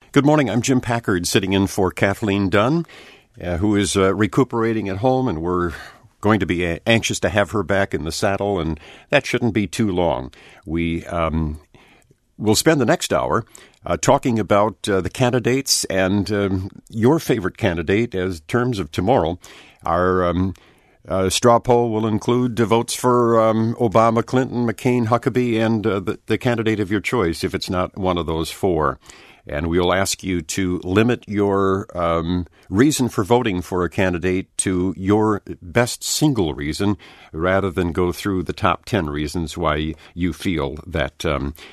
Good morning. I'm Jim Packard, sitting in for Kathleen Dunn, who is recuperating at home, and we're going to be anxious to have her back in the saddle, and that shouldn't be too long. We'll spend the next hour talking about the candidates and your favorite candidate as terms of tomorrow. Our straw poll will include votes for Obama, Clinton, McCain, Huckabee, and the candidate of your choice, if it's not one of those four. And we'll ask you to limit your reason for voting for a candidate to your best single reason, rather than go through the top 10 reasons why you feel that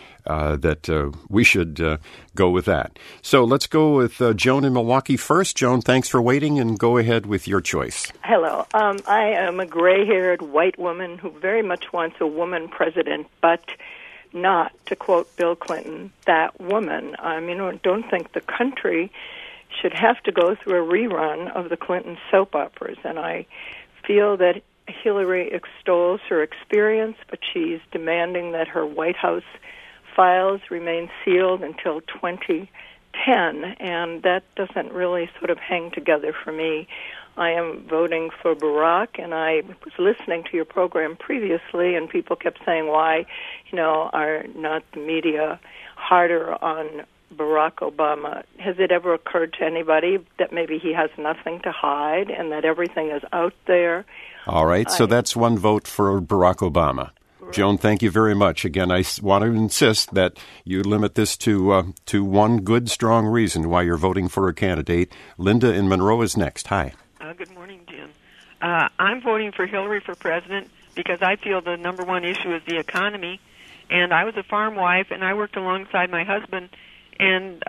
we should go with that. So let's go with Joan in Milwaukee first. Joan, thanks for waiting, and go ahead with your choice. Hello. I am a gray-haired white woman who very much wants a woman president, but not, to quote Bill Clinton, that woman. I don't think the country should have to go through a rerun of the Clinton soap operas, and I feel that Hillary extols her experience, but she's demanding that her White House files remain sealed until 2010, and that doesn't really sort of hang together for me. I am voting for Barack, and I was listening to your program previously, and people kept saying, why, are not the media harder on Barack Obama? Has it ever occurred to anybody that maybe he has nothing to hide and that everything is out there? All right, so that's one vote for Barack Obama. Joan, thank you very much. Again, I want to insist that you limit this to one good, strong reason why you're voting for a candidate. Linda in Monroe is next. Hi. Good morning, Jim. I'm voting for Hillary for president because I feel the number one issue is the economy. And I was a farm wife, and I worked alongside my husband, and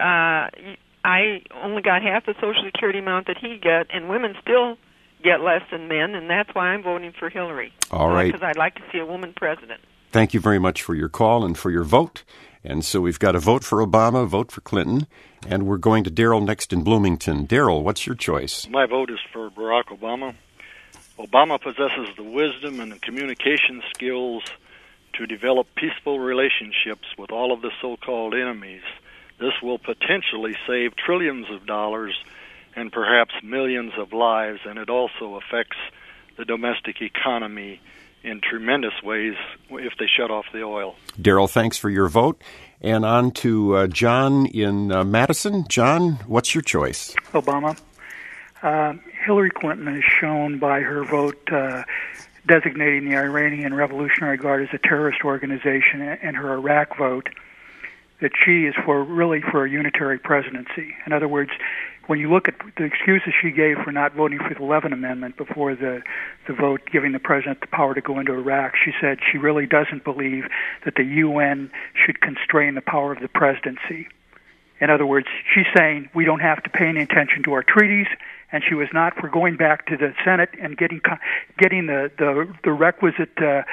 I only got half the Social Security amount that he got, and women still get less than men, and that's why I'm voting for Hillary. All right. Because I'd like to see a woman president. Thank you very much for your call and for your vote. And so we've got a vote for Obama, a vote for Clinton, and we're going to Daryl next in Bloomington. Daryl, what's your choice? My vote is for Barack Obama. Obama possesses the wisdom and the communication skills to develop peaceful relationships with all of the so-called enemies. This will potentially save trillions of dollars and perhaps millions of lives, and it also affects the domestic economy in tremendous ways if they shut off the oil. Daryl, thanks for your vote. And on to John in Madison. John, what's your choice? Obama. Hillary Clinton has shown by her vote designating the Iranian Revolutionary Guard as a terrorist organization and her Iraq vote that she is really for a unitary presidency. In other words, when you look at the excuses she gave for not voting for the Levin Amendment before the vote giving the president the power to go into Iraq, she said she really doesn't believe that the UN should constrain the power of the presidency. In other words, she's saying we don't have to pay any attention to our treaties, and she was not for going back to the Senate and getting the requisite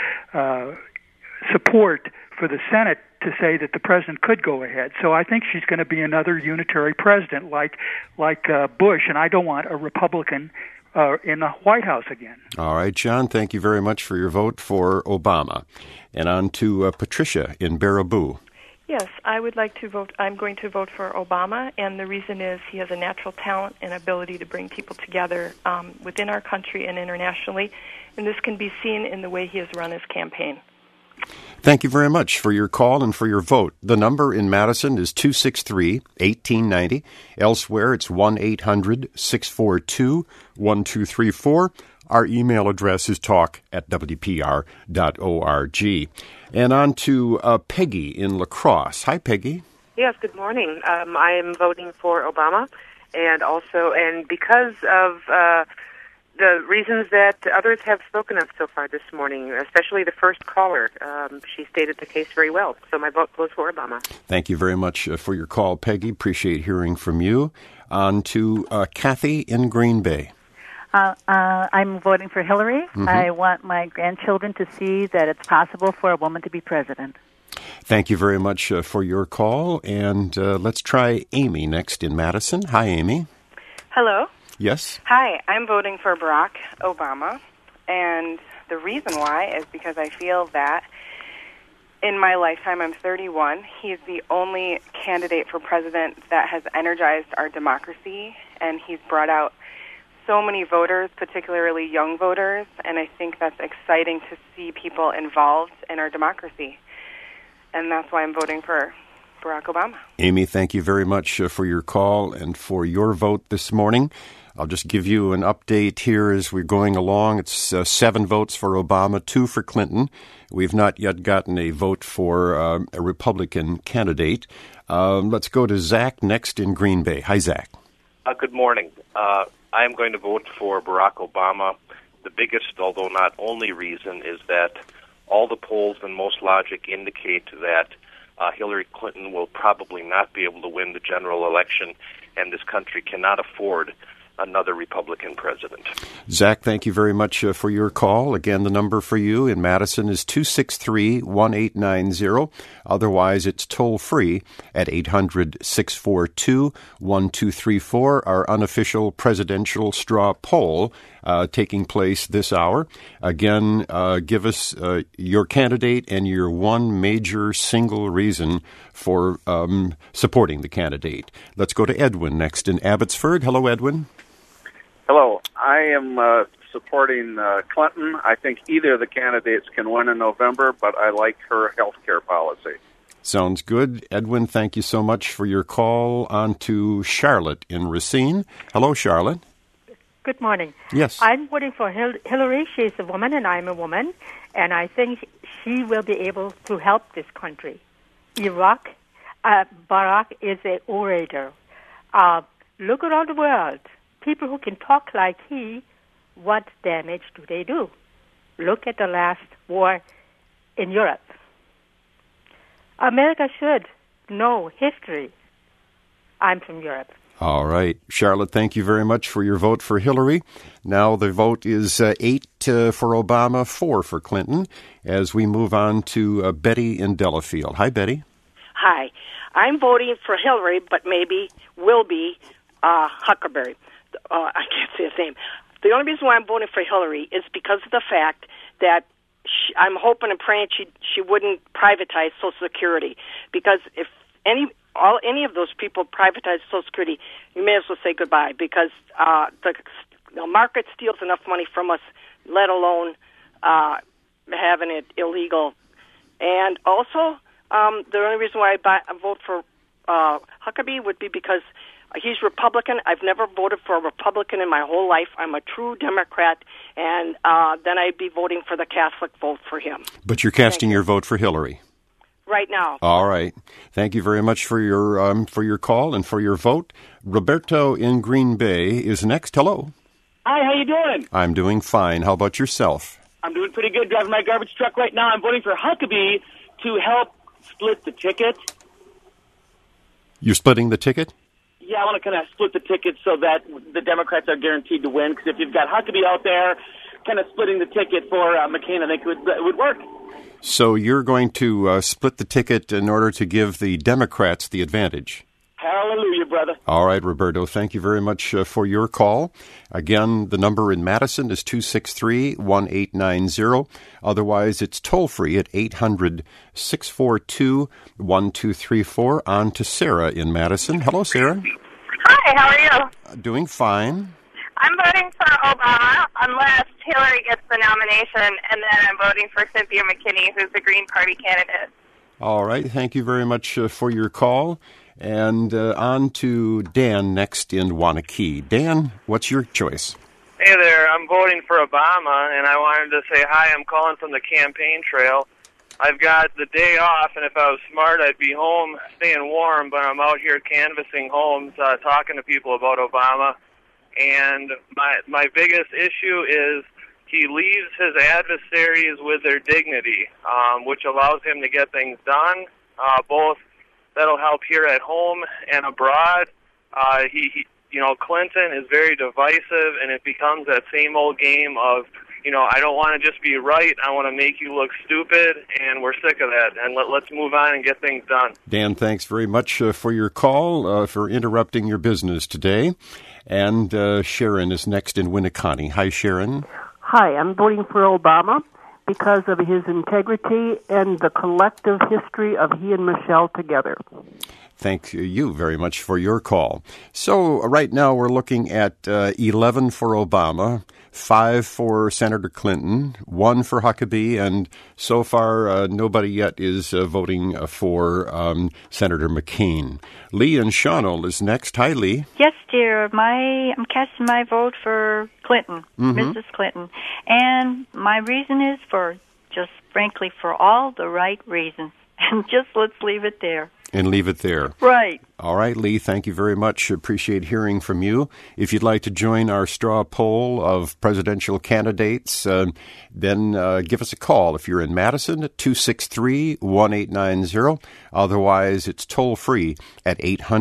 support for the Senate to say that the president could go ahead. So I think she's going to be another unitary president like Bush, and I don't want a Republican in the White House again. All right, John, thank you very much for your vote for Obama. And on to Patricia in Baraboo. Yes, I would like to vote. I'm going to vote for Obama, and the reason is he has a natural talent and ability to bring people together within our country and internationally, and this can be seen in the way he has run his campaign. Thank you very much for your call and for your vote. The number in Madison is 263-1890. Elsewhere, it's 1-800-642-1234. Our email address is talk@wpr.org. And on to Peggy in La Crosse. Hi, Peggy. Yes, good morning. I am voting for Obama, and because of the reasons that others have spoken of so far this morning, especially the first caller. She stated the case very well, so my vote goes for Obama. Thank you very much for your call, Peggy. Appreciate hearing from you. On to Kathy in Green Bay. I'm voting for Hillary. Mm-hmm. I want my grandchildren to see that it's possible for a woman to be president. Thank you very much for your call. And let's try Amy next in Madison. Hi, Amy. Hello. Yes? Hi, I'm voting for Barack Obama. And the reason why is because I feel that in my lifetime, I'm 31. He's the only candidate for president that has energized our democracy, and he's brought out so many voters, particularly young voters, and I think that's exciting to see people involved in our democracy. And that's why I'm voting for Barack Obama. Amy, thank you very much for your call and for your vote this morning. I'll just give you an update here as we're going along. It's 7 votes for Obama, 2 for Clinton. We've not yet gotten a vote for a Republican candidate. Let's go to Zach next in Green Bay. Hi, Zach. Good morning. I am going to vote for Barack Obama. The biggest, although not only, reason is that all the polls and most logic indicate that Hillary Clinton will probably not be able to win the general election, and this country cannot afford another Republican president. Zach, thank you very much for your call. Again, the number for you in Madison is 263-1890. Otherwise, it's toll-free at 800-642-1234, our unofficial presidential straw poll taking place this hour. Again, give us your candidate and your one major single reason for supporting the candidate. Let's go to Edwin next in Abbotsford. Hello, Edwin. Hello. I am supporting Clinton. I think either of the candidates can win in November, but I like her health care policy. Sounds good. Edwin, thank you so much for your call. On to Charlotte in Racine. Hello, Charlotte. Good morning. Yes. I'm voting for Hillary. She's a woman and I'm a woman, and I think she will be able to help this country. Barack is an orator. Look around the world. People who can talk like he, what damage do they do? Look at the last war in Europe. America should know history. I'm from Europe. All right. Charlotte, thank you very much for your vote for Hillary. Now the vote is 8 for Obama, 4 for Clinton, as we move on to Betty in Delafield. Hi, Betty. Hi. I'm voting for Hillary, but maybe will be Huckleberry. I can't say his name. The only reason why I'm voting for Hillary is because of the fact that I'm hoping and praying she wouldn't privatize Social Security. Because if any of those people privatize Social Security, you may as well say goodbye. Because the market steals enough money from us, let alone having it illegal. And also, the only reason why I vote for Huckabee would be because he's Republican. I've never voted for a Republican in my whole life. I'm a true Democrat, and then I'd be voting for the Catholic vote for him. But you're casting your vote for Hillary right now. All right. Thank you very much for your call and for your vote. Roberto in Green Bay is next. Hello. Hi, how you doing? I'm doing fine. How about yourself? I'm doing pretty good. Driving my garbage truck right now. I'm voting for Huckabee to help split the ticket. You're splitting the ticket? Yeah, I want to kind of split the ticket so that the Democrats are guaranteed to win. Because if you've got Huckabee out there kind of splitting the ticket for McCain, I think it would work. So you're going to split the ticket in order to give the Democrats the advantage? Hallelujah, brother. All right, Roberto, thank you very much for your call. Again, the number in Madison is 263-1890. Otherwise, it's toll-free at 800-642-1234. On to Sarah in Madison. Hello, Sarah. Hi, how are you? Doing fine. I'm voting for Obama unless Hillary gets the nomination, and then I'm voting for Cynthia McKinney, who's the Green Party candidate. All right, thank you very much for your call. And on to Dan next in Wanakee. Dan, what's your choice? Hey there, I'm voting for Obama, and I wanted to say hi. I'm calling from the campaign trail. I've got the day off, and if I was smart, I'd be home staying warm, but I'm out here canvassing homes, talking to people about Obama. And my biggest issue is he leaves his adversaries with their dignity, which allows him to get things done, both that'll help here at home and abroad. Clinton is very divisive, and it becomes that same old game of, I don't want to just be right. I want to make you look stupid, and we're sick of that. And let's move on and get things done. Dan, thanks very much for your call, for interrupting your business today. And Sharon is next in Winneconne. Hi, Sharon. Hi, I'm voting for Obama because of his integrity and the collective history of he and Michelle together. Thank you very much for your call. So right now we're looking at 11 for Obama, 5 for Senator Clinton, 1 for Huckabee, and so far nobody yet is voting for Senator McCain. Lee in Shawano is next. Hi, Lee. Yes, dear. I'm casting my vote for Clinton, Mrs. Clinton. And my reason is frankly, for all the right reasons. And just let's leave it there. And leave it there. Right. All right, Lee, thank you very much. Appreciate hearing from you. If you'd like to join our straw poll of presidential candidates, then give us a call. If you're in Madison, at 263-1890. Otherwise, it's toll-free at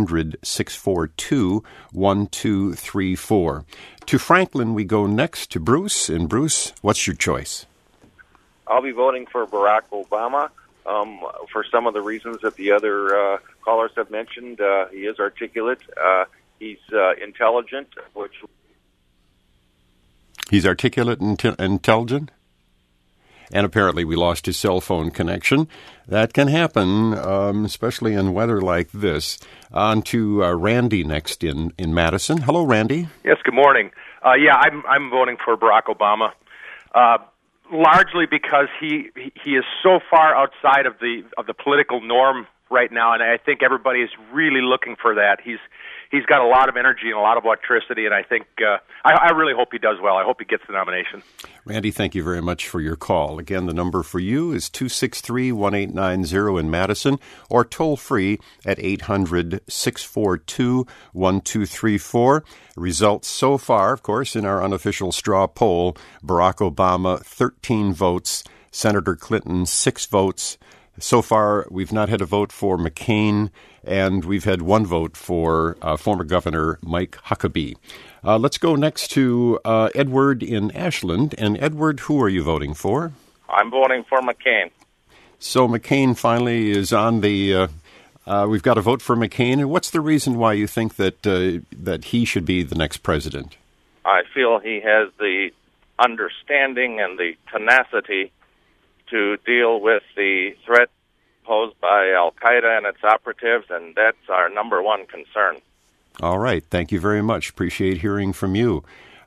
800-642-1234. To Franklin, we go next to Bruce. And Bruce, what's your choice? I'll be voting for Barack Obama. For some of the reasons that the other callers have mentioned. He is articulate. He's intelligent, He's articulate and intelligent? And apparently we lost his cell phone connection. That can happen, especially in weather like this. On to Randy next in Madison. Hello, Randy. Yes, good morning. I'm voting for Barack Obama. Largely because he is so far outside of the political norm right now, and I think everybody is really looking for that. He's got a lot of energy and a lot of electricity, and I think I really hope he does well. I hope he gets the nomination. Randy, thank you very much for your call. Again, the number for you is 263-1890 in Madison, or toll free at 800-642-1234. Results so far, of course, in our unofficial straw poll: Barack Obama 13 votes, Senator Clinton 6 votes. So far, we've not had a vote for McCain, and we've had 1 vote for former Governor Mike Huckabee. Let's go next to Edward in Ashland. And Edward, who are you voting for? I'm voting for McCain. So McCain finally is on the... we've got a vote for McCain. And what's the reason why you think that he should be the next president? I feel he has the understanding and the tenacity to deal with the threat posed by Al-Qaeda and its operatives, and that's our number one concern. All right. Thank you very much. Appreciate hearing from you.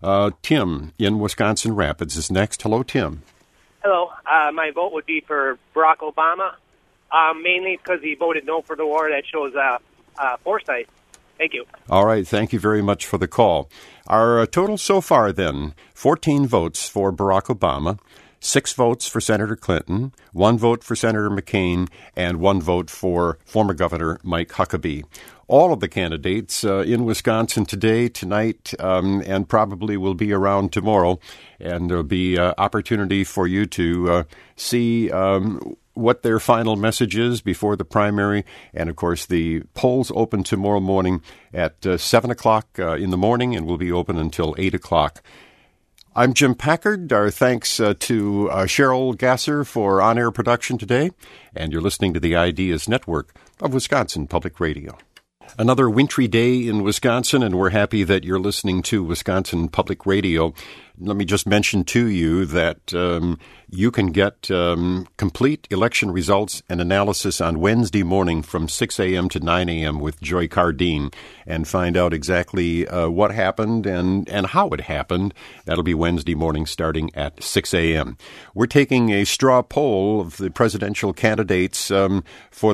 Tim in Wisconsin Rapids is next. Hello, Tim. Hello. My vote would be for Barack Obama, mainly because he voted no for the war. That shows foresight. Thank you. All right. Thank you very much for the call. Our total so far, then, 14 votes for Barack Obama, 6 votes for Senator Clinton, 1 vote for Senator McCain, and 1 vote for former Governor Mike Huckabee. All of the candidates in Wisconsin today, tonight, and probably will be around tomorrow. And there'll be opportunity for you to see what their final message is before the primary. And, of course, the polls open tomorrow morning at 7 o'clock in the morning and will be open until 8 o'clock. I'm Jim Packard. Our thanks to Cheryl Gasser for on-air production today. And you're listening to the Ideas Network of Wisconsin Public Radio. Another wintry day in Wisconsin, and we're happy that you're listening to Wisconsin Public Radio. Let me just mention to you that you can get complete election results and analysis on Wednesday morning from 6 a.m. to 9 a.m. with Joy Cardine and find out exactly what happened and how it happened. That'll be Wednesday morning starting at 6 a.m. We're taking a straw poll of the presidential candidates for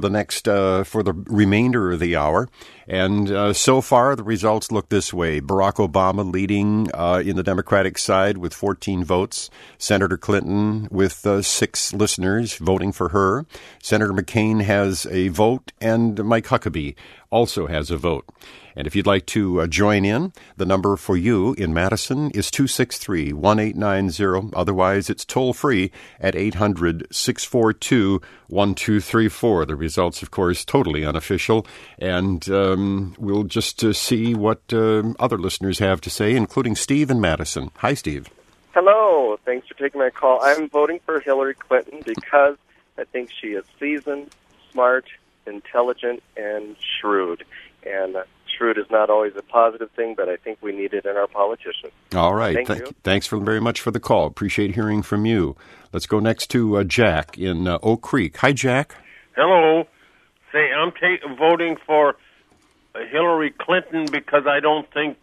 the remainder of the hour. And so far, the results look this way. Barack Obama leading in the Democratic side with 14 votes. Senator Clinton with 6 listeners voting for her. Senator McCain has a vote, and Mike Huckabee also has a vote. And if you'd like to join in, the number for you in Madison is 263-1890. Otherwise, it's toll-free at 800-642-1234. The results, of course, totally unofficial. And we'll just see what other listeners have to say, including Steve in Madison. Hi, Steve. Hello. Thanks for taking my call. I'm voting for Hillary Clinton because I think she is seasoned, smart, intelligent, and shrewd. And misconstrued is not always a positive thing, but I think we need it in our politicians. All right. Thank you. Thanks very much for the call. Appreciate hearing from you. Let's go next to Jack in Oak Creek. Hi, Jack. Hello. Say, I'm voting for Hillary Clinton because I don't think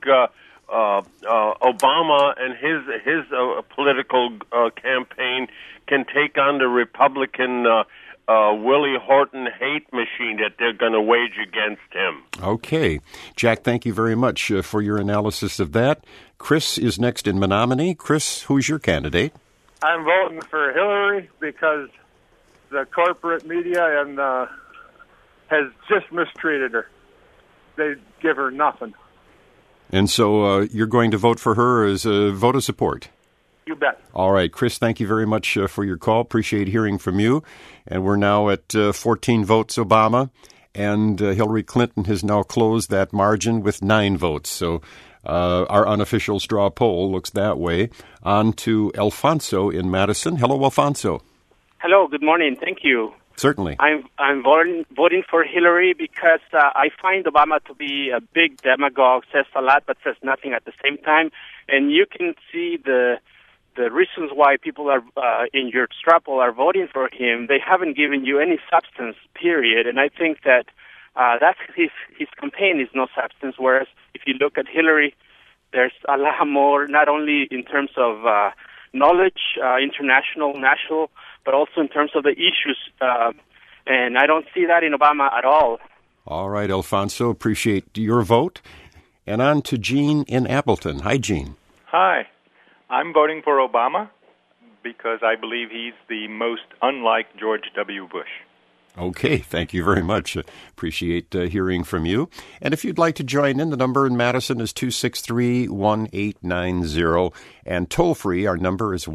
Obama and his political campaign can take on the Republican Willie Horton hate machine that they're going to wage against him. Okay. Jack, thank you very much for your analysis of that. Chris is next in Menominee. Chris, who's your candidate? I'm voting for Hillary because the corporate media and has just mistreated her. They give her nothing. And so you're going to vote for her as a vote of support? You bet. All right, Chris, thank you very much for your call. Appreciate hearing from you. And we're now at 14 votes Obama, and Hillary Clinton has now closed that margin with 9 votes. So our unofficial straw poll looks that way. On to Alfonso in Madison. Hello, Alfonso. Hello, good morning. Thank you. Certainly. I'm voting for Hillary because I find Obama to be a big demagogue, says a lot but says nothing at the same time. And you can see the reasons why people are in your straw poll are voting for him. They haven't given you any substance, period. And I think that that's his campaign is no substance. Whereas if you look at Hillary, there's a lot more, not only in terms of knowledge, international, national, but also in terms of the issues. And I don't see that in Obama at all. All right, Alfonso, appreciate your vote. And on to Gene in Appleton. Hi, Gene. Hi. I'm voting for Obama because I believe he's the most unlike George W. Bush. Okay, thank you very much. Appreciate hearing from you. And if you'd like to join in, the number in Madison is 263-1890. And toll-free, our number is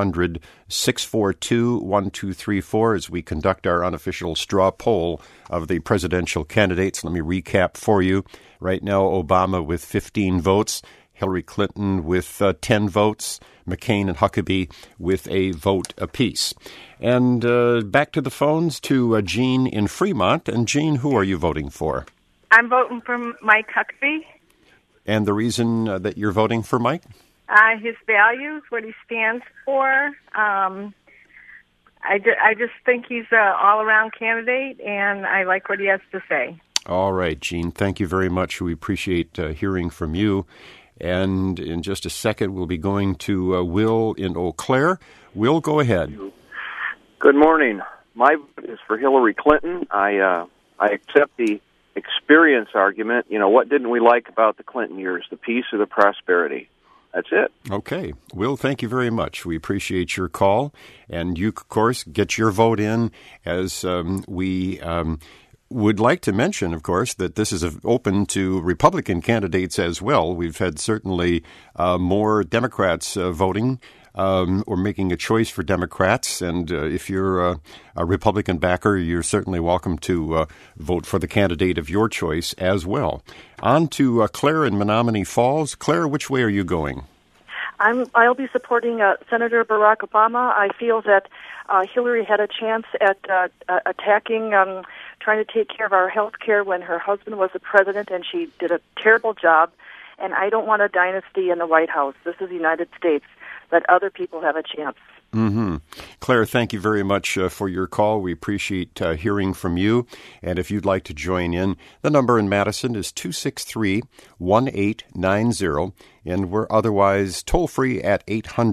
1-800-642-1234 as we conduct our unofficial straw poll of the presidential candidates. Let me recap for you. Right now, Obama with 15 votes. Hillary Clinton with 10 votes, McCain and Huckabee with a vote apiece. And back to the phones to Jean in Fremont. And Jean, who are you voting for? I'm voting for Mike Huckabee. And the reason that you're voting for Mike? His values, what he stands for. I just think he's an all-around candidate, and I like what he has to say. All right, Jean, thank you very much. We appreciate hearing from you. And in just a second, we'll be going to Will in Eau Claire. Will, go ahead. Good morning. My vote is for Hillary Clinton. I accept the experience argument. You know, what didn't we like about the Clinton years, the peace or the prosperity? That's it. Okay. Will, thank you very much. We appreciate your call. And you, of course, get your vote in as we would like to mention, of course, that this is open to Republican candidates as well. We've had certainly more Democrats voting or making a choice for Democrats. And if you're a Republican backer, you're certainly welcome to vote for the candidate of your choice as well. On to Claire in Menominee Falls. Claire, which way are you going? I'll be supporting Senator Barack Obama. I feel that Hillary had a chance at attacking, trying to take care of our health care when her husband was the president, and she did a terrible job. And I don't want a dynasty in the White House. This is the United States. Let other people have a chance. Mm-hmm. Claire, thank you very much for your call. We appreciate hearing from you. And if you'd like to join in, the number in Madison is 263-1890. And we're otherwise toll-free at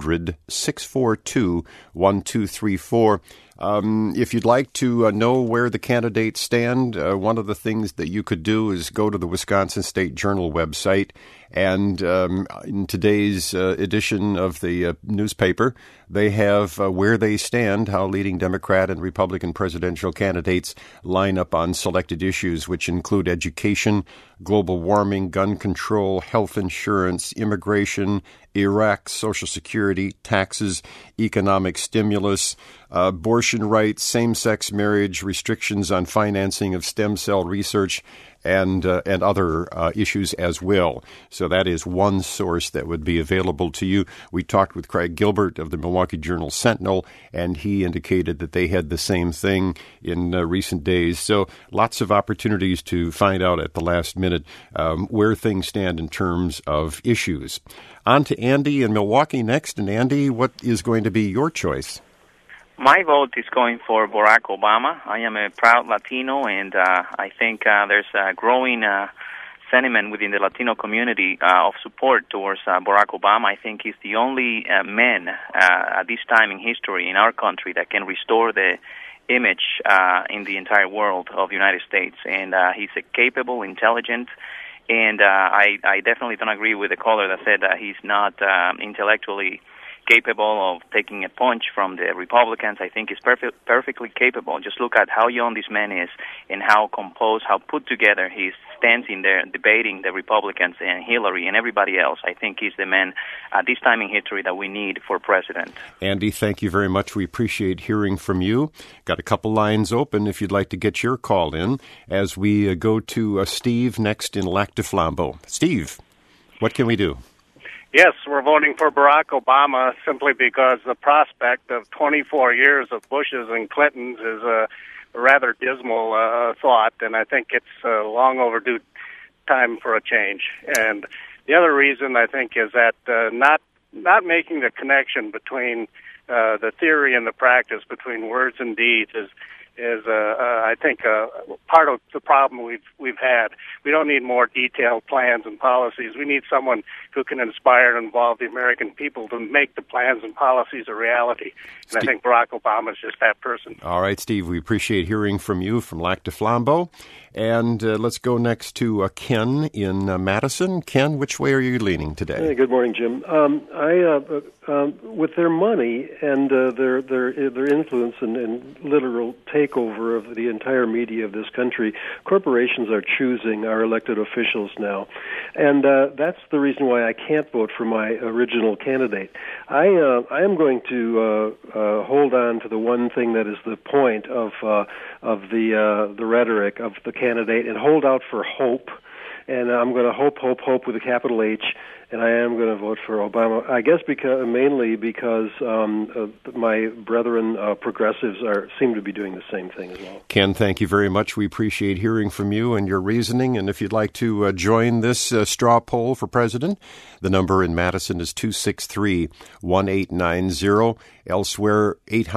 800-642-1234. If you'd like to know where the candidates stand, one of the things that you could do is go to the Wisconsin State Journal website. And in today's edition of the newspaper, they have where they stand, how leading Democrat and Republican presidential candidates line up on selected issues, which include education, global warming, gun control, health insurance, immigration, Iraq, Social Security, taxes, economic stimulus, abortion rights, same-sex marriage, restrictions on financing of stem cell research, and other issues as well. So that is one source that would be available to you. We talked with Craig Gilbert of the Milwaukee Journal-Sentinel, and he indicated that they had the same thing in recent days. So lots of opportunities to find out at the last minute where things stand in terms of issues. On to Andy in Milwaukee next. And Andy, what is going to be your choice? My vote is going for Barack Obama. I am a proud Latino, and I think there's a growing sentiment within the Latino community of support towards Barack Obama. I think he's the only man at this time in history in our country that can restore the image in the entire world of the United States. And he's a capable, intelligent, and I definitely don't agree with the caller that said that he's not intellectually capable of taking a punch from the Republicans. I think he's perfectly capable. Just look at how young this man is and how composed, how put together he stands in there debating the Republicans and Hillary and everybody else. I think he's the man at this time in history that we need for president. Andy, thank you very much. We appreciate hearing from you. Got a couple lines open if you'd like to get your call in as we go to Steve next in Lac du Flambeau. Steve, what can we do? Yes, we're voting for Barack Obama simply because the prospect of 24 years of Bushes and Clintons is a rather dismal thought, and I think it's a long overdue time for a change. And the other reason, I think, is that not making the connection between the theory and the practice, between words and deeds, is I think part of the problem we've had. We don't need more detailed plans and policies. We need someone who can inspire and involve the American people to make the plans and policies a reality. And I think Barack Obama is just that person. All right, Steve, we appreciate hearing from you from Lac du Flambeau. And let's go next to Ken in Madison. Ken, which way are you leaning today? Hey, good morning, Jim. With their money and their influence and literal takeover of the entire media of this country, corporations are choosing our elected officials now. And that's the reason why I can't vote for my original candidate. I am going to hold on to the one thing that is the point of the rhetoric of the candidate and hold out for hope. And I'm going to hope with a capital H, and I am going to vote for Obama. I guess mainly because my brethren progressives seem to be doing the same thing as well. Ken, thank you very much. We appreciate hearing from you and your reasoning. And if you'd like to join this straw poll for president, the number in Madison is 263-1890. Elsewhere,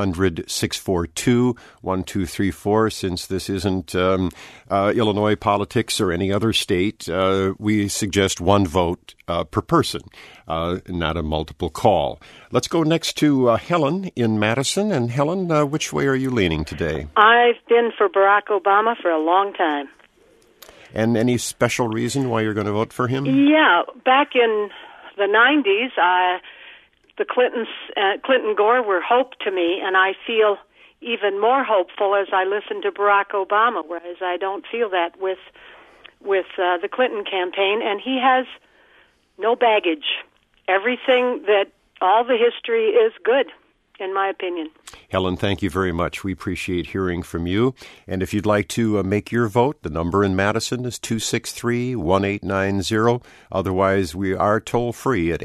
800-642-1234. Since this isn't Illinois politics or any other state, we suggest one vote per person, not a multiple call. Let's go next to Helen in Madison. And Helen, which way are you leaning today? I've been for Barack Obama for a long time. And any special reason why you're going to vote for him? Yeah, back in the 90s, the Clinton Gore were hope to me, and I feel even more hopeful as I listen to Barack Obama, whereas I don't feel that with the Clinton campaign. And he has no baggage. Everything all the history is good, in my opinion. Helen, thank you very much. We appreciate hearing from you. And if you'd like to make your vote, the number in Madison is 263-1890. Otherwise, we are toll-free at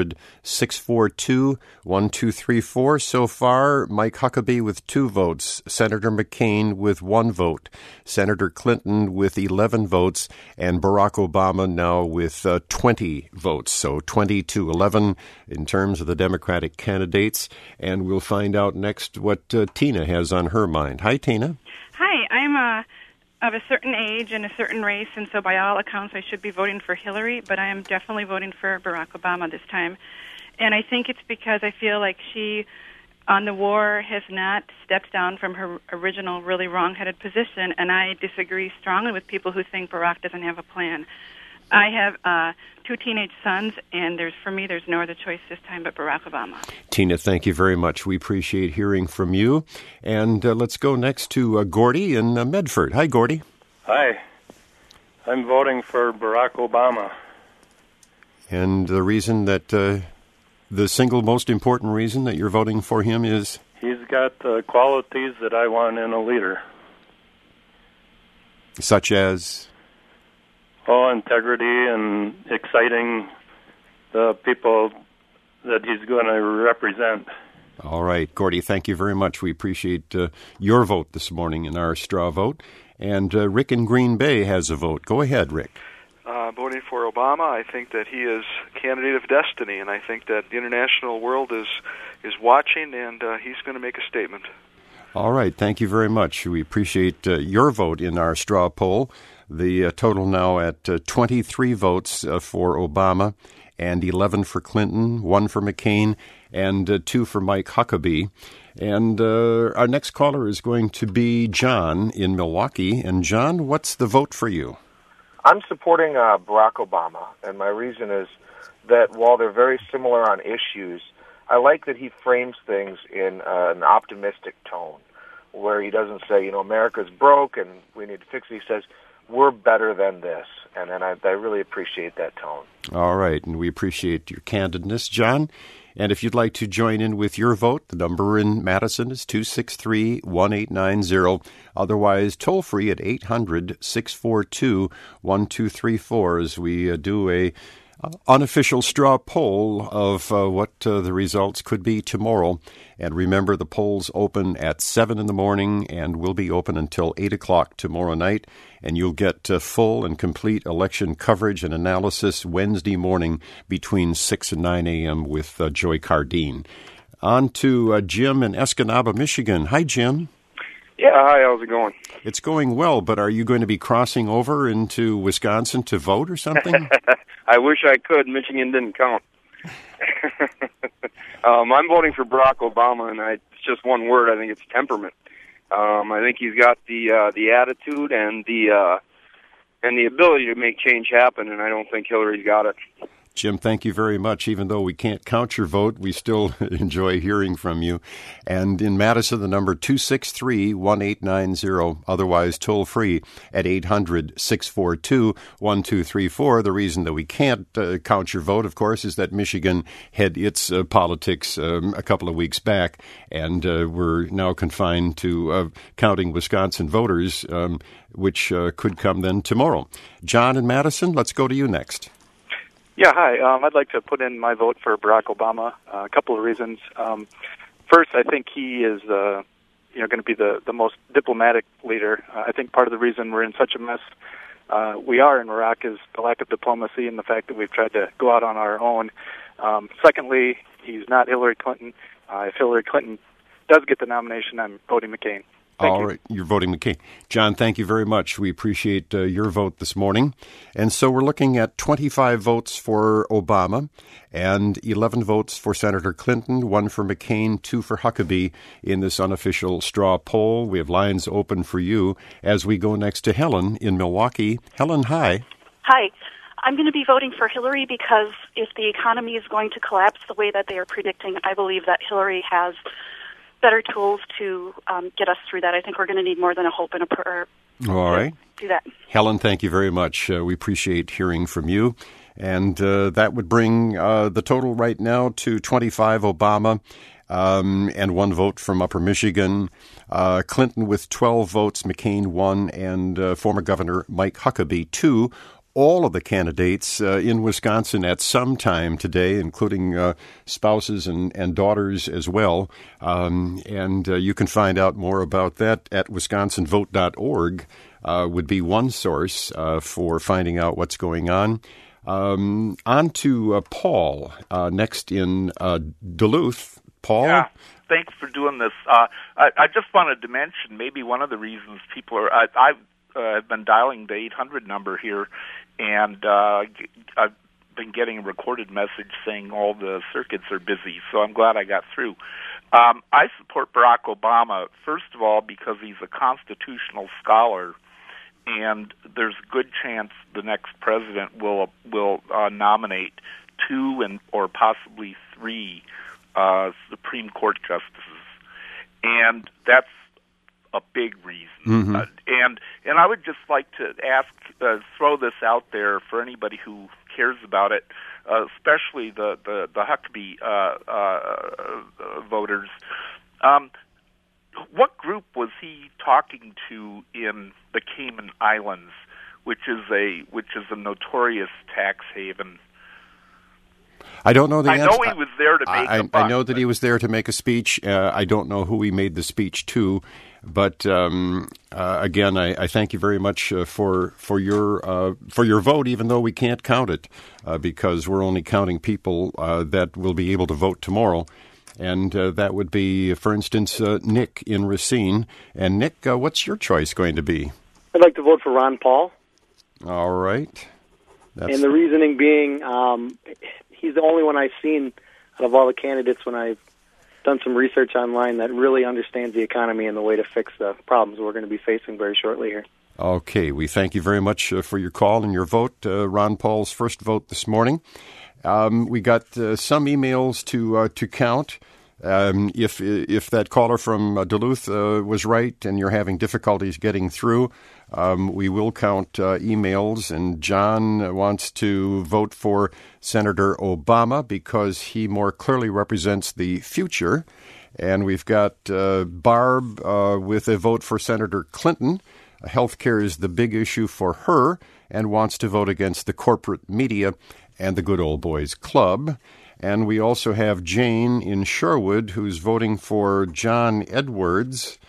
800-642-1234. So far, Mike Huckabee with 2 votes, Senator McCain with 1 vote, Senator Clinton with 11 votes, and Barack Obama now with 20 votes. So 20-11 in terms of the Democratic candidates. And we'll find out next what Tina has on her mind. Hi, Tina. Hi, I'm of a certain age and a certain race, and so by all accounts I should be voting for Hillary, but I am definitely voting for Barack Obama this time. And I think it's because I feel like she, on the war, has not stepped down from her original really wrong-headed position, and I disagree strongly with people who think Barack doesn't have a plan. I have 2 teenage sons, and for me, there's no other choice this time but Barack Obama. Tina, thank you very much. We appreciate hearing from you. And let's go next to Gordy in Medford. Hi, Gordy. Hi. I'm voting for Barack Obama. And the reason that, the single most important reason that you're voting for him is? He's got the qualities that I want in a leader. Such as? integrity and exciting the people that he's going to represent. All right, Gordy, thank you very much. We appreciate your vote this morning in our straw vote. And Rick in Green Bay has a vote. Go ahead, Rick. Voting for Obama. I think that he is a candidate of destiny, and I think that the international world is watching, and he's going to make a statement. All right, thank you very much. We appreciate your vote in our straw poll. The total now at 23 votes for Obama and 11 for Clinton, 1 for McCain, and 2 for Mike Huckabee. And our next caller is going to be John in Milwaukee. And John, what's the vote for you? I'm supporting Barack Obama, and my reason is that while they're very similar on issues, I like that he frames things in an optimistic tone, where he doesn't say, America's broke and we need to fix it. He says, we're better than this, and I really appreciate that tone. All right, and we appreciate your candidness, John. And if you'd like to join in with your vote, the number in Madison is 263-1890. Otherwise, toll free at 800-642-1234 as we do a unofficial straw poll of what the results could be tomorrow. And remember, the polls open at 7 in the morning and will be open until 8 o'clock tomorrow night. And you'll get full and complete election coverage and analysis Wednesday morning between 6 and 9 a.m. with Joy Cardine. On to Jim in Escanaba, Michigan. Hi, Jim. Yeah, hi, how's it going? It's going well, but are you going to be crossing over into Wisconsin to vote or something? I wish I could. Michigan didn't count. I'm voting for Barack Obama, and it's just one word. I think it's temperament. I think he's got the attitude and the ability to make change happen, and I don't think Hillary's got it. Jim, thank you very much. Even though we can't count your vote, we still enjoy hearing from you. And in Madison, the number 263-1890, otherwise toll-free at 800-642-1234. The reason that we can't count your vote, of course, is that Michigan had its politics a couple of weeks back, and we're now confined to counting Wisconsin voters, which could come then tomorrow. John in Madison, let's go to you next. Yeah, hi. I'd like to put in my vote for Barack Obama. A couple of reasons. First, I think he is, going to be the most diplomatic leader. I think part of the reason we're in such a mess we are in Iraq is the lack of diplomacy and the fact that we've tried to go out on our own. Secondly, he's not Hillary Clinton. If Hillary Clinton does get the nomination, I'm voting McCain. All right, you're voting McCain. John, thank you very much. We appreciate your vote this morning. And so we're looking at 25 votes for Obama and 11 votes for Senator Clinton, 1 for McCain, 2 for Huckabee in this unofficial straw poll. We have lines open for you as we go next to Helen in Milwaukee. Helen, hi. Hi. I'm going to be voting for Hillary because if the economy is going to collapse the way that they are predicting, I believe that Hillary has better tools to get us through that. I think we're going to need more than a hope and a prayer. All right. Do that. Helen, thank you very much. We appreciate hearing from you. And that would bring the total right now to 25 Obama and 1 vote from Upper Michigan. Clinton with 12 votes, McCain 1, and former Governor Mike Huckabee 2. All of the candidates in Wisconsin at some time today, including spouses and daughters as well. And you can find out more about that at wisconsinvote.org would be one source for finding out what's going on. On to Paul, next in Duluth. Paul? Yeah. Thanks for doing this. I just wanted to mention maybe one of the reasons people are... I've been dialing the 800 number here, and I've been getting a recorded message saying all the circuits are busy, so I'm glad I got through. I support Barack Obama, first of all, because he's a constitutional scholar, and there's a good chance the next president will nominate 2 or possibly 3 Supreme Court justices, and that's a big reason. Mm-hmm. And I would just like to throw this out there for anybody who cares about it, especially the Huckabee voters. What group was he talking to in the Cayman Islands which is a notorious tax haven. I don't know the answer. I know he was there to make a buck. I know that he was there to make a speech. I don't know who he made the speech to, but again, I thank you very much for your vote, even though we can't count it because we're only counting people that will be able to vote tomorrow. And that would be, for instance, Nick in Racine. And Nick, what's your choice going to be? I'd like to vote for Ron Paul. All right. And the reasoning being, he's the only one I've seen out of all the candidates when I've done some research online that really understands the economy and the way to fix the problems we're going to be facing very shortly here. Okay. We thank you very much for your call and your vote. Ron Paul's first vote this morning. We got some emails to count. If that caller from Duluth was right and you're having difficulties getting through, we will count emails. And John wants to vote for Senator Obama because he more clearly represents the future. And we've got Barb with a vote for Senator Clinton. Healthcare is the big issue for her and wants to vote against the corporate media and the Good Old Boys Club. And we also have Jane in Sherwood, who's voting for John Edwards.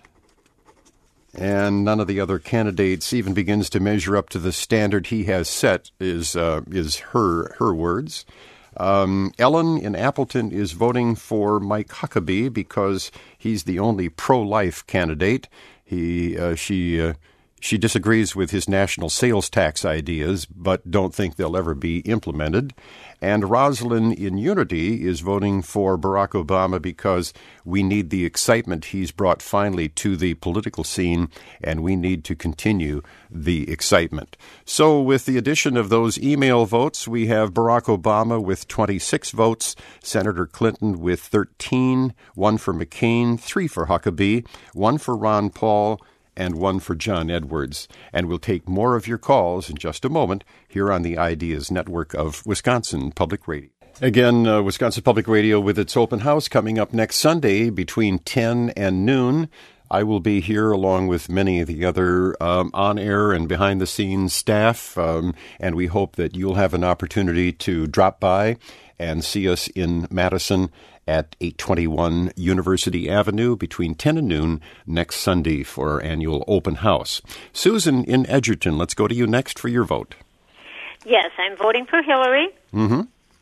And none of the other candidates even begins to measure up to the standard he has set, is her words. Ellen in Appleton is voting for Mike Huckabee because he's the only pro-life candidate. She disagrees with his national sales tax ideas, but don't think they'll ever be implemented. And Rosalind in Unity is voting for Barack Obama because we need the excitement he's brought finally to the political scene, and we need to continue the excitement. So with the addition of those email votes, we have Barack Obama with 26 votes, Senator Clinton with 13, 1 for McCain, 3 for Huckabee, 1 for Ron Paul, and 1 for John Edwards. And we'll take more of your calls in just a moment here on the Ideas Network of Wisconsin Public Radio. Again, Wisconsin Public Radio with its open house coming up next Sunday between 10 and noon. I will be here along with many of the other on-air and behind-the-scenes staff, and we hope that you'll have an opportunity to drop by and see us in Madison at 821 University Avenue between 10 and noon next Sunday for our annual open house. Susan in Edgerton, let's go to you next for your vote. Yes, I'm voting for Hillary. Mm-hmm.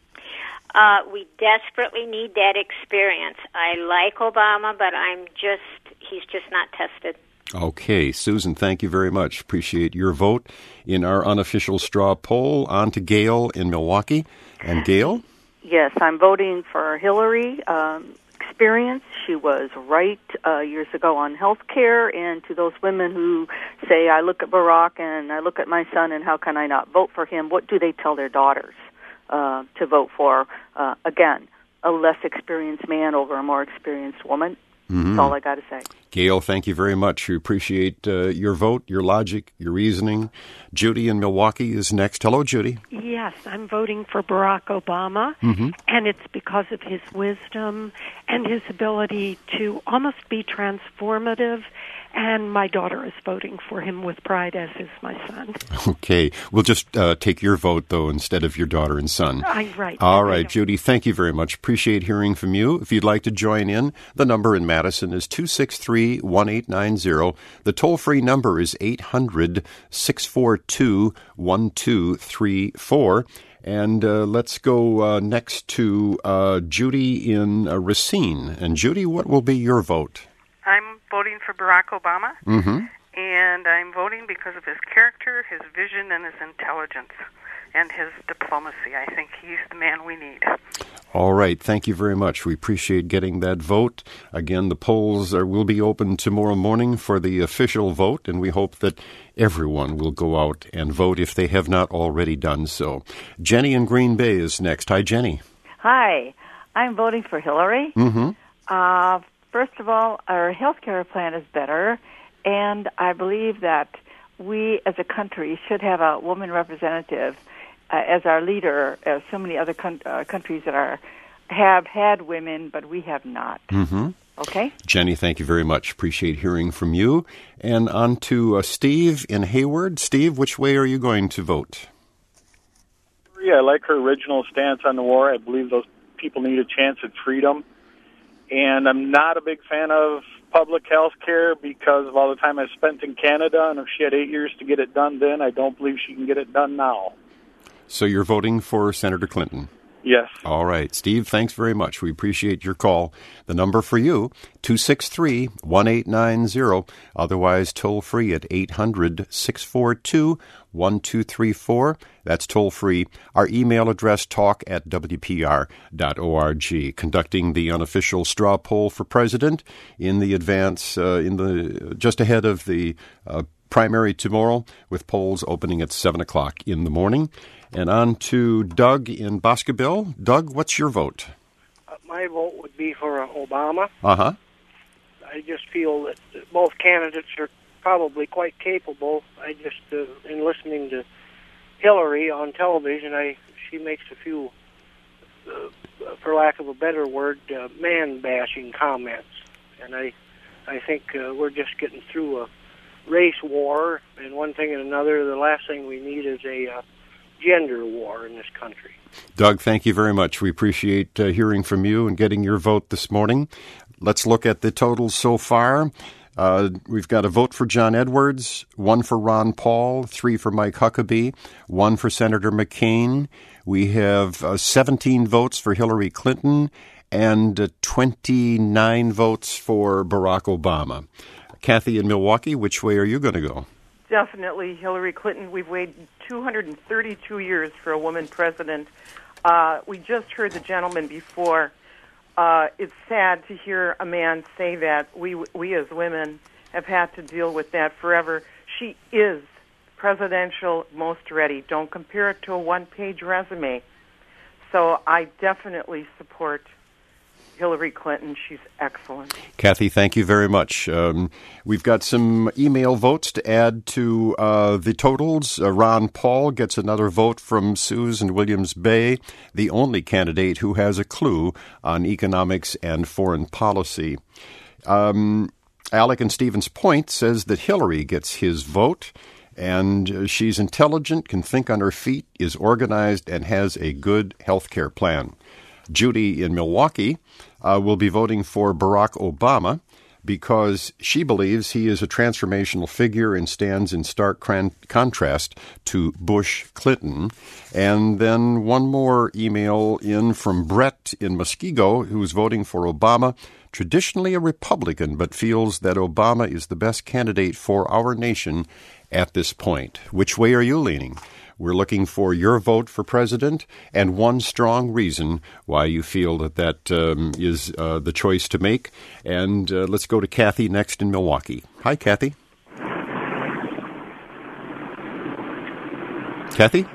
We desperately need that experience. I like Obama, but he's just not tested. Okay, Susan, thank you very much. Appreciate your vote in our unofficial straw poll. On to Gail in Milwaukee. And Gail? Yes, I'm voting for Hillary. Experience. She was right years ago on health care. And to those women who say, I look at Barack and I look at my son and how can I not vote for him, what do they tell their daughters to vote for? Again, a less experienced man over a more experienced woman. Mm-hmm. That's all I got to say. Gail, thank you very much. We appreciate your vote, your logic, your reasoning. Judy in Milwaukee is next. Hello, Judy. Yes, I'm voting for Barack Obama, and it's because of his wisdom and his ability to almost be transformative. And my daughter is voting for him with pride, as is my son. Okay. We'll just take your vote, though, instead of your daughter and son. Right. All right, Judy, thank you very much. Appreciate hearing from you. If you'd like to join in, the number in Madison is 263-1890. The toll-free number is 800-642-1234. And let's go next to Judy in Racine. And, Judy, what will be your vote? I'm voting for Barack Obama, Mm-hmm. and I'm voting because of his character, his vision, and his intelligence, and his diplomacy. I think he's the man we need. All right. Thank you very much. We appreciate getting that vote. Again, the polls will be open tomorrow morning for the official vote, and we hope that everyone will go out and vote if they have not already done so. Jenny in Green Bay is next. Hi, Jenny. Hi. I'm voting for Hillary. Mm-hmm. First of all, our health care plan is better, and I believe that we as a country should have a woman representative as our leader, as so many other countries that have had women, but we have not. Mm-hmm. Okay. Jenny, thank you very much. Appreciate hearing from you. And on to Steve in Hayward. Steve, which way are you going to vote? I like her original stance on the war. I believe those people need a chance at freedom. And I'm not a big fan of public health care because of all the time I spent in Canada. And if she had 8 years to get it done then, I don't believe she can get it done now. So you're voting for Senator Clinton? Yes. All right. Steve, thanks very much. We appreciate your call. The number for you, 263-1890. Otherwise, toll free at 800-642-1234. That's toll free. Our email address, talk@wpr.org. Conducting the unofficial straw poll for president in the advance, just ahead of the primary tomorrow, with polls opening at 7 o'clock in the morning. And on to Doug in Boscoville. Doug, what's your vote? My vote would be for Obama. Uh-huh. I just feel that both candidates are probably quite capable. I just, in listening to Hillary on television, she makes a few, for lack of a better word, man-bashing comments. And I think we're just getting through a race war, and one thing and another. The last thing we need is a gender war in this country. Doug, thank you very much. We appreciate hearing from you and getting your vote this morning. Let's look at the totals so far. We've got a vote for John Edwards, 1 for Ron Paul, 3 for Mike Huckabee, 1 for Senator McCain. We have 17 votes for Hillary Clinton and 29 votes for Barack Obama. Kathy in Milwaukee, which way are you going to go? Definitely Hillary Clinton. We've waited 232 years for a woman president. We just heard the gentleman before. It's sad to hear a man say that. We as women have had to deal with that forever. She is presidential most ready. Don't compare it to a one-page resume. So I definitely support Hillary Clinton. She's excellent. Kathy, thank you very much. We've got some email votes to add to the totals. Ron Paul gets another vote from Susan Williams Bay, the only candidate who has a clue on economics and foreign policy. Alec in Stevens Point says that Hillary gets his vote, and she's intelligent, can think on her feet, is organized, and has a good health care plan. Judy in Milwaukee will be voting for Barack Obama because she believes he is a transformational figure and stands in stark contrast to Bush Clinton. And then one more email in from Brett in Muskego, who's voting for Obama, traditionally a Republican, but feels that Obama is the best candidate for our nation at this point. Which way are you leaning? We're looking for your vote for president and one strong reason why you feel that is the choice to make. And let's go to Kathy next in Milwaukee. Hi, Kathy. Kathy?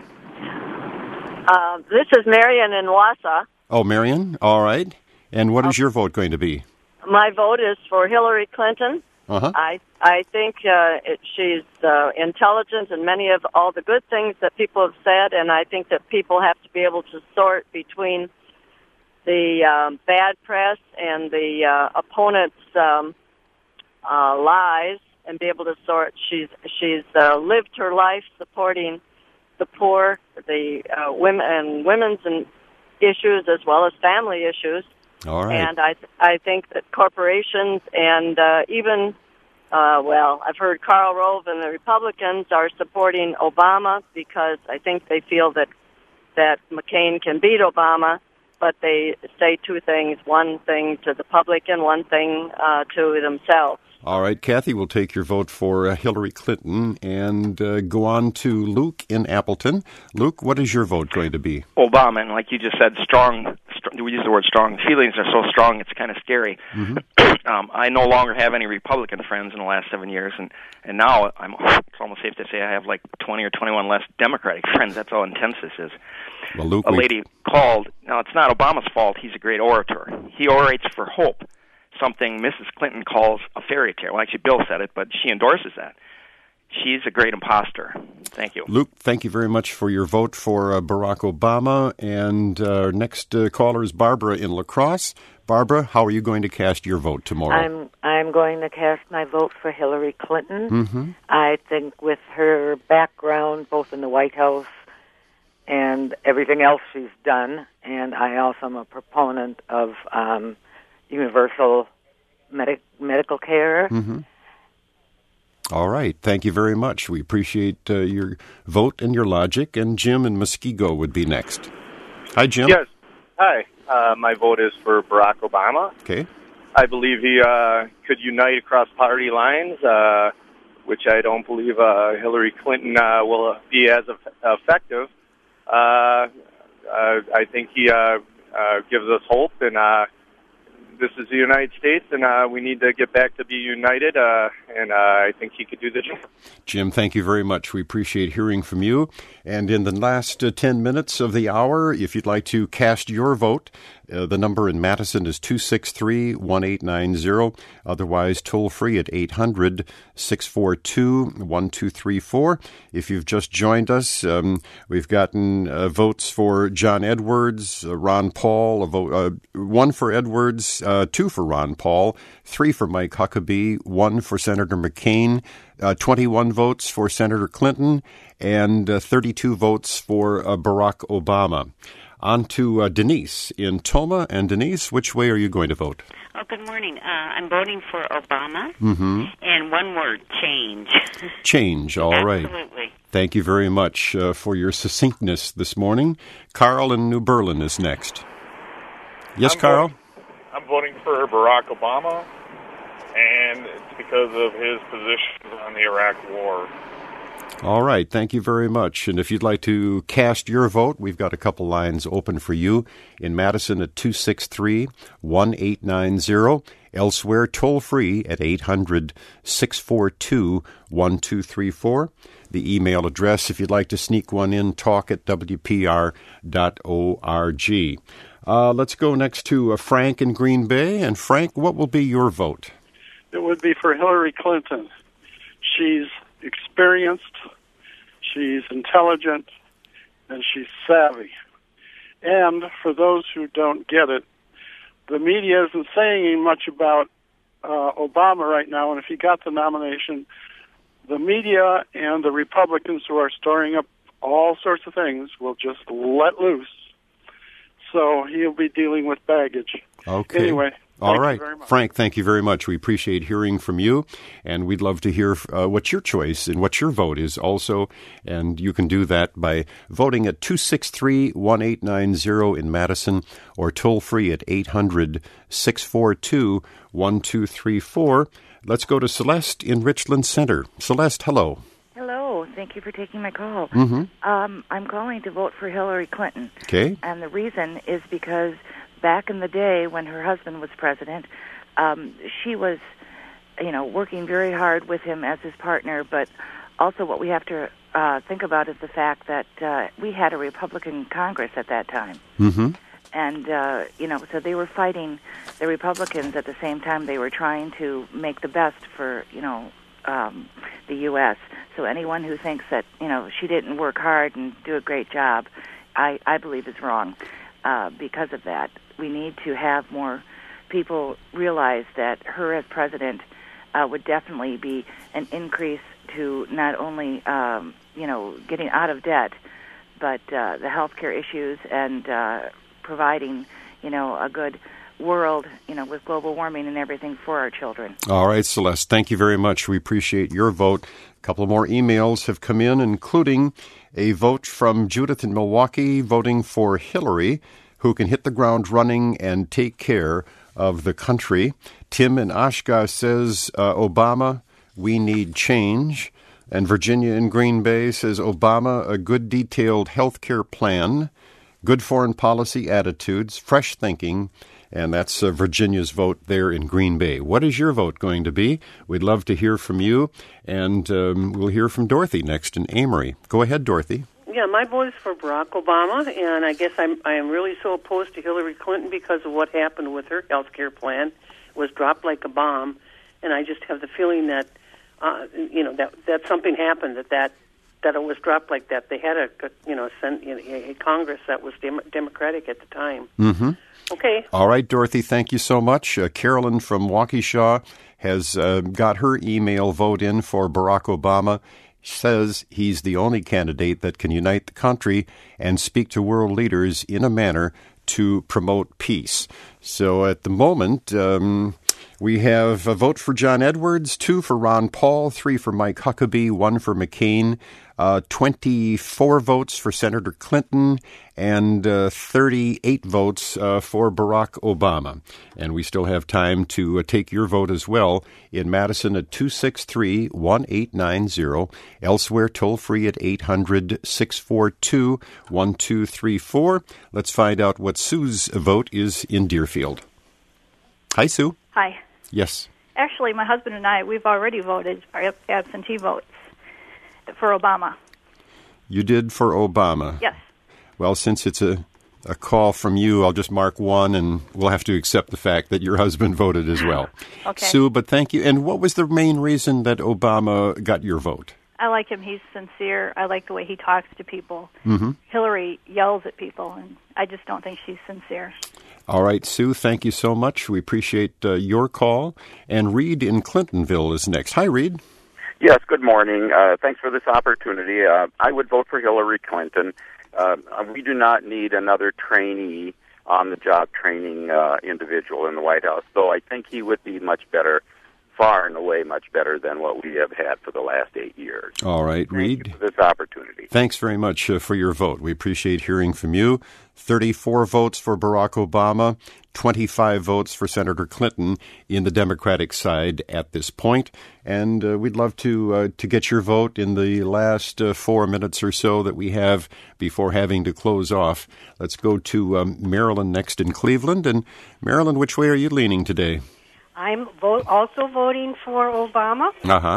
This is Marion in Wausau. Oh, Marion. All right. And what is your vote going to be? My vote is for Hillary Clinton. Uh-huh. I think she's intelligent and many of all the good things that people have said, and I think that people have to be able to sort between the bad press and the opponent's lies and be able to sort. She's lived her life supporting the poor, the women and women's issues as well as family issues. All right. And I think that corporations and even, I've heard Karl Rove and the Republicans are supporting Obama because I think they feel that McCain can beat Obama, but they say two things, one thing to the public and one thing to themselves. All right, Kathy, we'll take your vote for Hillary Clinton and go on to Luke in Appleton. Luke, what is your vote going to be? Obama, and like you just said, strong. We use the word strong. Feelings are so strong, it's kind of scary. Mm-hmm. I no longer have any Republican friends in the last 7 years, and now it's almost safe to say I have like 20 or 21 less Democratic friends. That's how intense this is. Well, Luke, a lady called. Now, it's not Obama's fault. He's a great orator. He orates for hope, something Mrs. Clinton calls a fairy tale. Well, actually, Bill said it, but she endorses that. she's a great imposter. Thank you. Luke, thank you very much for your vote for Barack Obama. And our next caller is Barbara in La Crosse. Barbara, how are you going to cast your vote tomorrow? I'm going to cast my vote for Hillary Clinton. Mm-hmm. I think with her background, both in the White House and everything else she's done, and I also am a proponent of universal medical care. Mm-hmm. All right. Thank you very much. We appreciate your vote and your logic. And Jim in Muskego would be next. Hi, Jim. Yes. Hi. My vote is for Barack Obama. Okay. I believe he could unite across party lines, which I don't believe Hillary Clinton will be as effective. I think he gives us hope, and this is the United States, and we need to get back to be united, and I think he could do the job. Jim, thank you very much. We appreciate hearing from you. And in the last 10 minutes of the hour, if you'd like to cast your vote, the number in Madison is 263-1890. Otherwise, toll free at 800-642-1234. If you've just joined us, we've gotten votes for John Edwards, Ron Paul, one for Edwards, two for Ron Paul, three for Mike Huckabee, one for Senator McCain, 21 votes for Senator Clinton, and 32 votes for Barack Obama. On to Denise in Toma. And Denise, which way are you going to vote? Oh, good morning. I'm voting for Obama. Mm-hmm. And one word, change. Change, all right. Absolutely. Thank you very much for your succinctness this morning. Carl in New Berlin is next. Yes, Carl? I'm voting for Barack Obama, and it's because of his position on the Iraq War. All right. Thank you very much. And if you'd like to cast your vote, we've got a couple lines open for you in Madison at 263-1890. Elsewhere, toll-free at 800-642-1234. The email address, if you'd like to sneak one in, talk@wpr.org. Let's go next to Frank in Green Bay. And Frank, what will be your vote? It would be for Hillary Clinton. She's experienced, she's intelligent, and she's savvy. And for those who don't get it, the media isn't saying much about Obama right now, and if he got the nomination, the media and the Republicans who are storing up all sorts of things will just let loose. So he'll be dealing with baggage. Okay. Anyway. All right. Frank, thank you very much. We appreciate hearing from you, and we'd love to hear what your choice and what your vote is also. And you can do that by voting at 263-1890 in Madison or toll-free at 800-642-1234. Let's go to Celeste in Richland Center. Celeste, hello. Hello. Thank you for taking my call. Mm-hmm. I'm calling to vote for Hillary Clinton. Okay. And the reason is because back in the day when her husband was president, she was, working very hard with him as his partner. But also what we have to think about is the fact that we had a Republican Congress at that time. Mm-hmm. And, so they were fighting the Republicans at the same time they were trying to make the best for, the U.S. So anyone who thinks that, she didn't work hard and do a great job, I believe is wrong. Because of that, we need to have more people realize that her as president would definitely be an increase to not only, getting out of debt, but the health care issues and providing, a good world, with global warming and everything for our children. All right, Celeste, thank you very much. We appreciate your vote. A couple more emails have come in, including a vote from Judith in Milwaukee voting for Hillary, who can hit the ground running and take care of the country. Tim in Oshkosh says, Obama, we need change. And Virginia in Green Bay says, Obama, a good detailed health care plan, good foreign policy attitudes, fresh thinking. And that's Virginia's vote there in Green Bay. What is your vote going to be? We'd love to hear from you. And we'll hear from Dorothy next in Amory. Go ahead, Dorothy. Yeah, my vote is for Barack Obama, and I guess I am really so opposed to Hillary Clinton because of what happened with her health care plan. It was dropped like a bomb, and I just have the feeling that that something happened, that it was dropped like that. They had a Congress that was Democratic at the time. Mm-hmm. Okay. All right, Dorothy, thank you so much. Carolyn from Waukesha has got her email vote in for Barack Obama. Says he's the only candidate that can unite the country and speak to world leaders in a manner to promote peace. So at the moment, we have a vote for John Edwards, 2 for Ron Paul, 3 for Mike Huckabee, 1 for McCain, 24 votes for Senator Clinton, and 38 votes for Barack Obama. And we still have time to take your vote as well in Madison at 263-1890, elsewhere toll-free at 800-642-1234. Let's find out what Sue's vote is in Deerfield. Hi, Sue. Hi. Yes. Actually, my husband and I, we've already voted for absentee votes for Obama. You did for Obama? Yes. Well, since it's a call from you, I'll just mark 1, and we'll have to accept the fact that your husband voted as well. Okay. Sue, but thank you. And what was the main reason that Obama got your vote? I like him. He's sincere. I like the way he talks to people. Mm-hmm. Hillary yells at people, and I just don't think she's sincere. All right, Sue, thank you so much. We appreciate your call. And Reed in Clintonville is next. Hi, Reed. Yes, good morning. Thanks for this opportunity. I would vote for Hillary Clinton. We do not need another trainee, on-the-job training individual in the White House, though I think he would be much better, far and away much better than what we have had for the last 8 years. All right, Reed. Thank you for this opportunity. Thanks very much for your vote. We appreciate hearing from you. 34 votes for Barack Obama, 25 votes for Senator Clinton in the Democratic side at this point. And we'd love to get your vote in the last 4 minutes or so that we have before having to close off. Let's go to Marilyn next in Cleveland. And Marilyn, which way are you leaning today? I'm also voting for Obama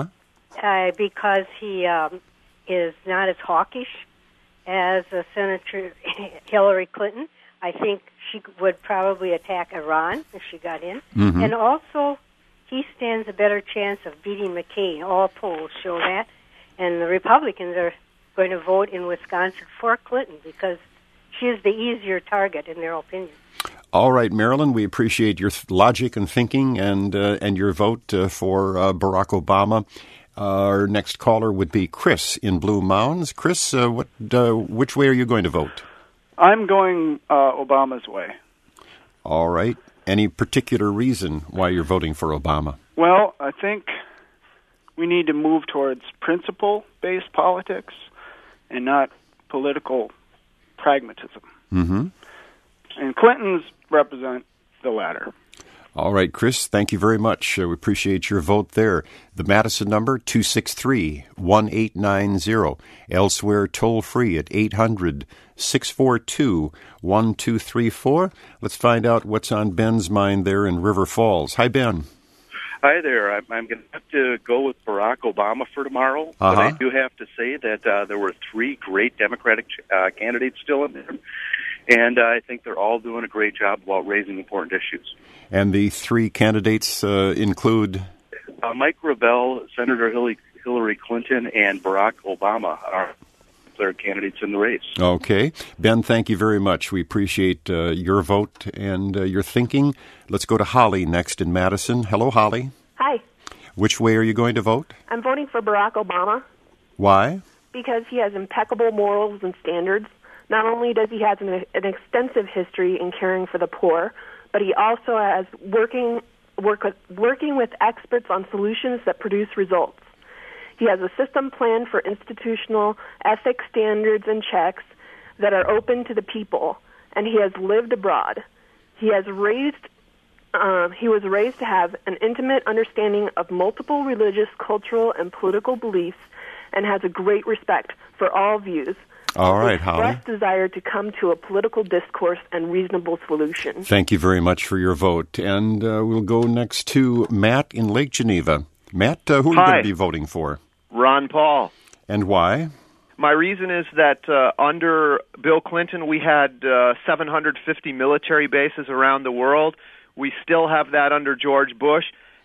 because he is not as hawkish as Senator Hillary Clinton. I think she would probably attack Iran if she got in. Mm-hmm. And also, he stands a better chance of beating McCain. All polls show that. And the Republicans are going to vote in Wisconsin for Clinton because she is the easier target in their opinion. All right, Marilyn, we appreciate your logic and thinking and your vote for Barack Obama. Our next caller would be Chris in Blue Mounds. Chris, which way are you going to vote? I'm going Obama's way. All right. Any particular reason why you're voting for Obama? Well, I think we need to move towards principle-based politics and not political pragmatism. Mm-hmm. And Clintons represent the latter. All right, Chris, thank you very much. We appreciate your vote there. The Madison number, 263-1890. Elsewhere, toll-free at 800-642-1234. Let's find out what's on Ben's mind there in River Falls. Hi, Ben. Hi there. I'm going to have to go with Barack Obama for tomorrow. But I do have to say that there were 3 great Democratic candidates still in there. And I think they're all doing a great job about raising important issues. And the 3 candidates include? Mike Gravel, Senator Hillary Clinton, and Barack Obama are their candidates in the race. Okay. Ben, thank you very much. We appreciate your vote and your thinking. Let's go to Holly next in Madison. Hello, Holly. Hi. Which way are you going to vote? I'm voting for Barack Obama. Why? Because he has impeccable morals and standards. Not only does he have an extensive history in caring for the poor, but he also has working with experts on solutions that produce results. He has a system plan for institutional ethics standards and checks that are open to the people, and he has lived abroad. He was raised to have an intimate understanding of multiple religious, cultural, and political beliefs, and has a great respect for all views. All right, Holly. Expressed desire to come to a political discourse and reasonable solutions. Thank you very much for your vote. And we'll go next to Matt in Lake Geneva. Matt, who are you going to be voting for? Ron Paul. And why? My reason is that under Bill Clinton, we had 750 military bases around the world. We still have that under George Bush.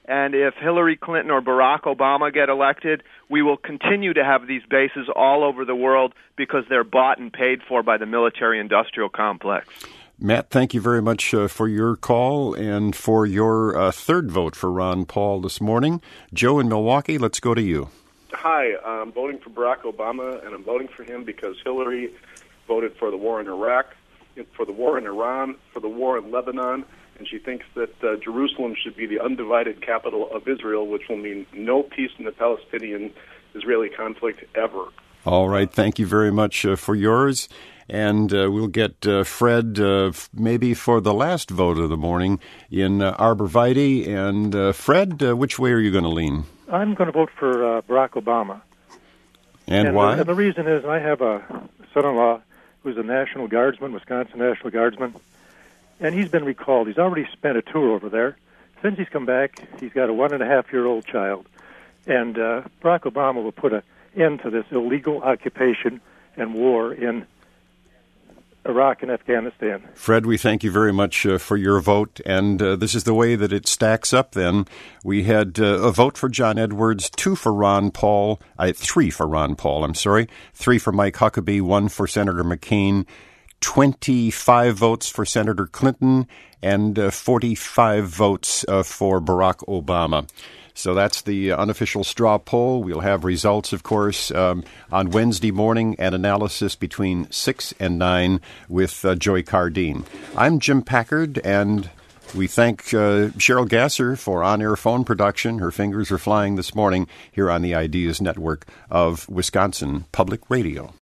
And if Hillary Clinton or Barack Obama get elected, we will continue to have these bases all over the world because they're bought and paid for by the military-industrial complex. Matt, thank you very much for your call and for your third vote for Ron Paul this morning. Joe in Milwaukee, let's go to you. Hi, I'm voting for Barack Obama, and I'm voting for him because Hillary voted for the war in Iraq, for the war in Iran, for the war in Lebanon, and she thinks that Jerusalem should be the undivided capital of Israel, which will mean no peace in the Palestinian-Israeli conflict ever. All right, thank you very much for yours. And we'll get Fred maybe for the last vote of the morning in Arborvitae. And Fred, which way are you going to lean? I'm going to vote for Barack Obama. And why? The reason is I have a son-in-law who's a National Guardsman, Wisconsin National Guardsman, and he's been recalled. He's already spent a tour over there. Since he's come back, he's got a 1.5-year-old child. And Barack Obama will put an end to this illegal occupation and war in Iraq and Afghanistan. Fred, we thank you very much for your vote, and this is the way that it stacks up then. We had a vote for John Edwards, 3 for Ron Paul, 3 for Mike Huckabee, 1 for Senator McCain, 25 votes for Senator Clinton, and 45 votes for Barack Obama. So that's the unofficial straw poll. We'll have results, of course, on Wednesday morning and analysis between 6 and 9 with Joy Cardine. I'm Jim Packard, and we thank Cheryl Gasser for on-air phone production. Her fingers are flying this morning here on the Ideas Network of Wisconsin Public Radio.